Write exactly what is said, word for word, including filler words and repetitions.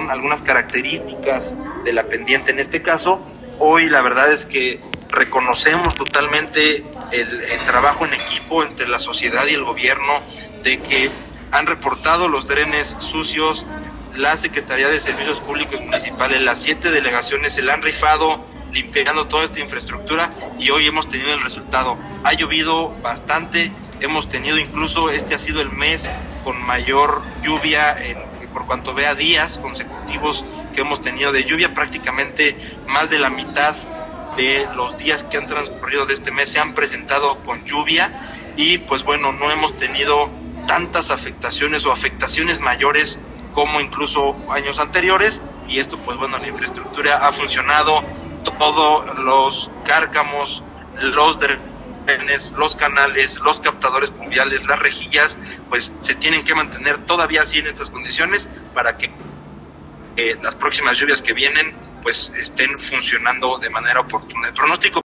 son algunas características de la pendiente en este caso. Hoy la verdad es que reconocemos totalmente el, el trabajo en equipo entre la sociedad y el gobierno, de que han reportado los drenes sucios, la Secretaría de Servicios Públicos Municipales, las siete delegaciones se la han rifado limpiando toda esta infraestructura y hoy hemos tenido el resultado. Ha llovido bastante, hemos tenido incluso, este ha sido el mes con mayor lluvia en, por cuanto vea días consecutivos que hemos tenido de lluvia. Prácticamente más de la mitad de los días que han transcurrido de este mes se han presentado con lluvia y pues bueno, no hemos tenido tantas afectaciones o afectaciones mayores como incluso años anteriores, y esto pues bueno, la infraestructura ha funcionado, todos los cárcamos, los drenes, los canales, los captadores pluviales, las rejillas, pues se tienen que mantener todavía así en estas condiciones para que eh, las próximas lluvias que vienen pues estén funcionando de manera oportuna. El pronóstico